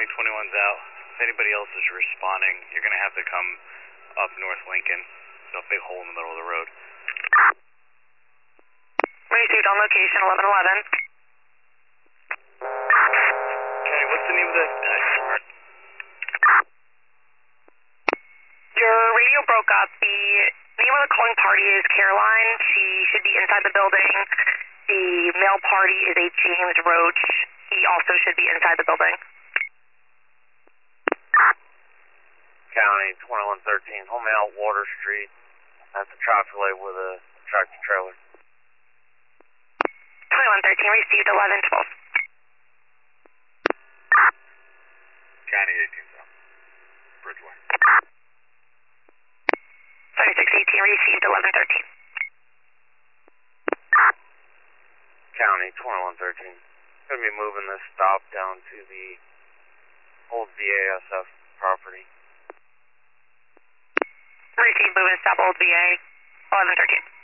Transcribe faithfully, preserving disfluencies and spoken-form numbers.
twenty-one's out. If anybody else is responding, you're going to have to come up North Lincoln. There's a big hole in the middle of the road. Received on location, eleven eleven. Okay, what's the name of the... Uh, Your radio broke up. The name of the calling party is Caroline. She should be inside the building. The male party is a James Roach. He also should be inside the building. County twenty-one thirteen, home out Water Street. That's a traffic light with a tractor trailer. twenty-one thirteen, received eleven twelve. County eighteen, so. Bridgeway. thirty-six eighteen, received eleven thirteen. County twenty-one thirteen. Going to be moving this stop down to the old V A S F property. Received, moving stop old V A, eleven thirteen.